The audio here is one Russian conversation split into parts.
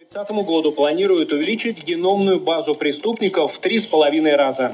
2030 году планируют увеличить геномную базу преступников в 3,5 раза.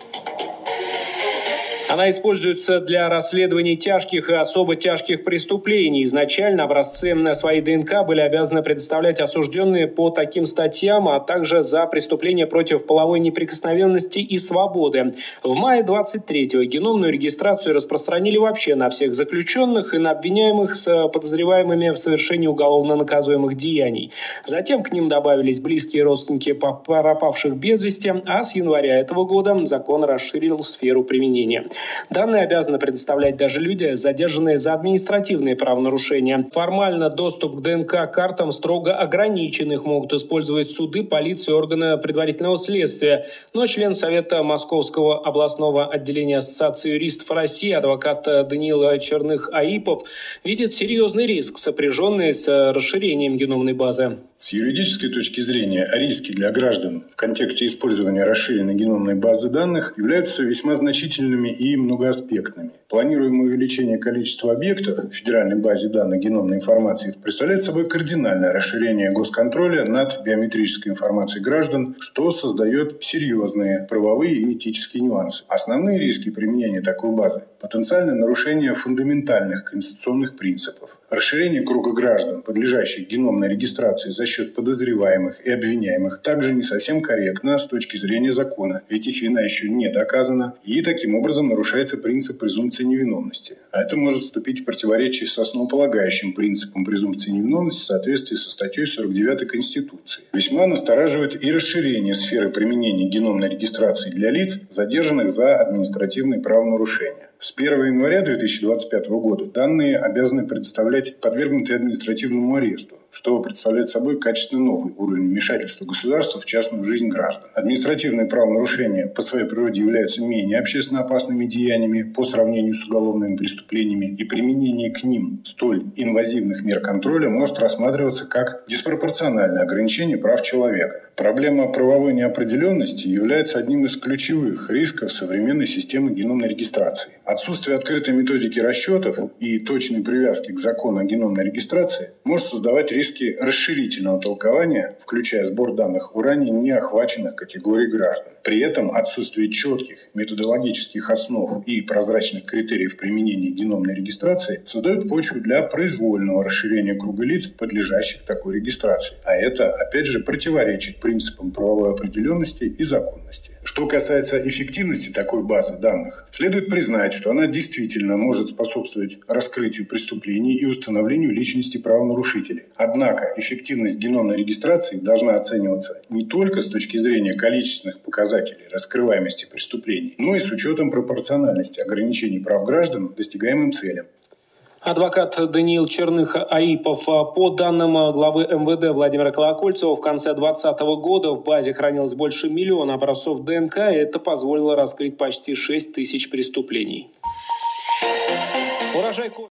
Она используется для расследований тяжких и особо тяжких преступлений. Изначально образцы своей ДНК были обязаны предоставлять осужденные по таким статьям, а также за преступления против половой неприкосновенности и свободы. В мае 23-го геномную регистрацию распространили вообще на всех заключенных и на обвиняемых с подозреваемыми в совершении уголовно наказуемых деяний. Затем к ним добавились близкие родственники пропавших без вести, а с января этого года закон расширил сферу применения. Данные обязаны предоставлять даже люди, задержанные за административные правонарушения. Формально доступ к ДНК-картам строго ограничен. Их могут использовать суды, полиция и органы предварительного следствия. Но член Совета Московского областного отделения Ассоциации юристов России, адвокат Даниил Черных-Аипов, видит серьезный риск, сопряженный с расширением геномной базы. С юридической точки зрения риски для граждан в контексте использования расширенной геномной базы данных являются весьма значительными и многоаспектными. Планируемое увеличение количества объектов в федеральной базе данных геномной информации представляет собой кардинальное расширение госконтроля над биометрической информацией граждан, что создает серьезные правовые и этические нюансы. Основные риски применения такой базы – потенциальное нарушение фундаментальных конституционных принципов, расширение круга граждан, подлежащих геномной регистрации за счет подозреваемых и обвиняемых, также не совсем корректно с точки зрения закона, ведь их вина еще не доказана, и таким образом нарушается принцип презумпции невиновности. А это может вступить в противоречие с основополагающим принципом презумпции невиновности в соответствии со статьей 49 Конституции. Весьма настораживает и расширение сферы применения геномной регистрации для лиц, задержанных за административные правонарушения. С 1 января 2025 года данные обязаны предоставлять подвергнутые административному аресту, что представляет собой качественно новый уровень вмешательства государства в частную жизнь граждан. Административные правонарушения по своей природе являются менее общественно опасными деяниями по сравнению с уголовными преступлениями, и применение к ним столь инвазивных мер контроля может рассматриваться как диспропорциональное ограничение прав человека. Проблема правовой неопределенности является одним из ключевых рисков современной системы геномной регистрации. Отсутствие открытой методики расчетов и точной привязки к закону о геномной регистрации может создавать риски расширительного толкования, включая сбор данных у ранее не охваченных категорий граждан. При этом отсутствие четких методологических основ и прозрачных критериев применения геномной регистрации создает почву для произвольного расширения круга лиц, подлежащих такой регистрации. А это, опять же, противоречит принципам правовой определенности и законности. Что касается эффективности такой базы данных, следует признать, что она действительно может способствовать раскрытию преступлений и установлению личности правонарушителей. Однако эффективность геномной регистрации должна оцениваться не только с точки зрения количественных показателей раскрываемости преступлений, но и с учетом пропорциональности ограничений прав граждан достигаемым целям. Адвокат Даниил Черных-Аипов. По данным главы МВД Владимира Колокольцева, в конце 2020 года в базе хранилось больше 1 миллиона образцов ДНК, и это позволило раскрыть почти 6 тысяч преступлений.